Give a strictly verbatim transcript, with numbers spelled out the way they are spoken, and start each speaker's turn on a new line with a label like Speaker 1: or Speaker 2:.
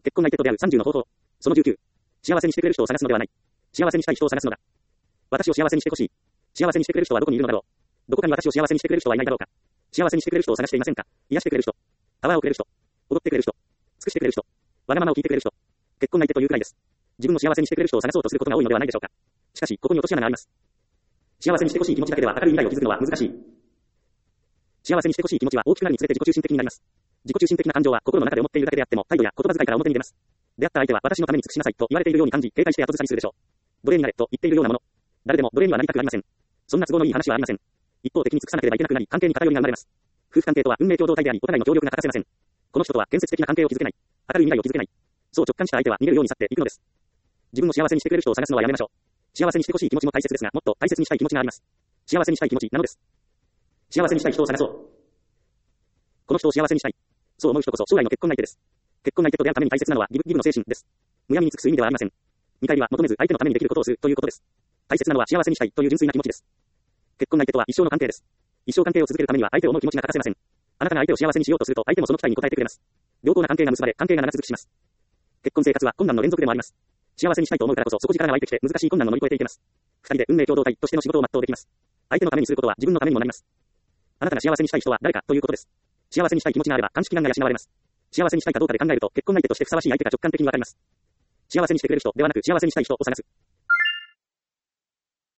Speaker 1: 結婚相手と出会うさんじゅうの方法。そのじゅうきゅう。幸せにしてくれる人を探すのではない。幸せにしたい人を探すのだ。私を幸せにしてほしい。幸せにしてくれる人はどこにいるのだろう。どこかに私を幸せにしてくれる人はいないだろうか。幸せにしてくれる人を探していませんか。癒してくれる人。パワーをくれる人。踊ってくれる人。尽くしてくれる人。わがままを聞いてくれる人。結婚相手というくらいです。自分を幸せにしてくれる人を探そうとすることが多いのではないでしょうか。しかし、ここに落とし穴があります。幸せにしてほしい気持ちだけでは明るい未来を築くのは難しい。幸せにしてほしい気持ちは大きくなるにつれて自己中心的になります。自己中心的な感情は心の中で思っているだけであっても態度や言葉遣いから表に出ます。出会った相手は私のために尽くしなさいと言われているように感じ、警戒して後ずさりするでしょう。奴隷になれと言っているようなもの。誰でも奴隷にはなりたくありません。そんな都合のいい話はありません。一方的に尽くさなければいけなくなり、関係に偏りが生まれます。夫婦関係とは運命共同体であり、お互いの協力が欠かせません。この人とは建設的な関係を築けない。明るい未来を築けない。そう直感した相手は逃げるように去っていくのです。自分を幸せにしてくれる人を探すのはやめましょう。幸せにしてほしい気持ちも大切ですが、もっと大切にしたい気持ちがあります。幸せにしたい気持ちなのです。幸せにしたい人を探そう。この人を幸せにしたい。そう思う人こそ将来の結婚相手です。結婚相手と出会うために大切なのはギブギブの精神です。むやみに尽くす意味ではありません。見返りは求めず相手のためにできることをするということです。大切なのは幸せにしたいという純粋な気持ちです。結婚相手とは一生の関係です。一生関係を続けるためには相手を思う気持ちが欠かせません。あなたが相手を幸せにしようとすると相手もその期待に応えてくれます。良好な関係が結ばれ、関係が長続きします。結婚生活は困難の連続でもあります。幸せにしたいと思うからこそ底力が湧いてきて難しい困難を乗り越えていけます。二人で運命共同体としての仕事を全うできます。相手のためにすることは自分のためにもなります。あなたが幸せにしたい人は誰かということです。幸せにしたい気持ちがあれば鑑識難が養われます。幸せにしたいかどうかで考えると結婚相手としてふさわしい相手が直感的にわかります。幸せにしてくれる人ではなく幸せにしたい人を探す。